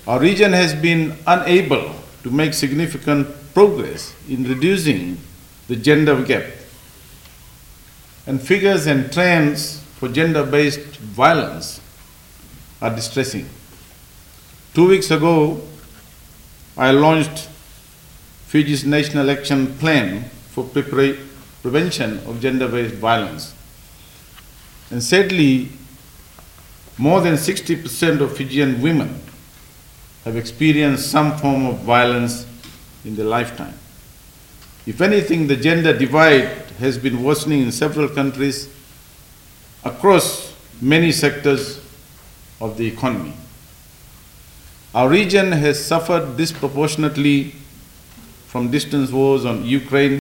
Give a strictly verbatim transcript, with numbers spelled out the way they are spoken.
Our region has been unable to make significant progress in reducing the gender gap. And figures and trends for gender-based violence are distressing. Two weeks ago, I launched Fiji's National Action Plan for pre prevention of gender-based violence. And sadly, more than sixty percent of Fijian women have experienced some form of violence in their lifetime. If anything, the gender divide has been worsening in several countries across many sectors of the economy. Our region has suffered disproportionately from distant wars on Ukraine,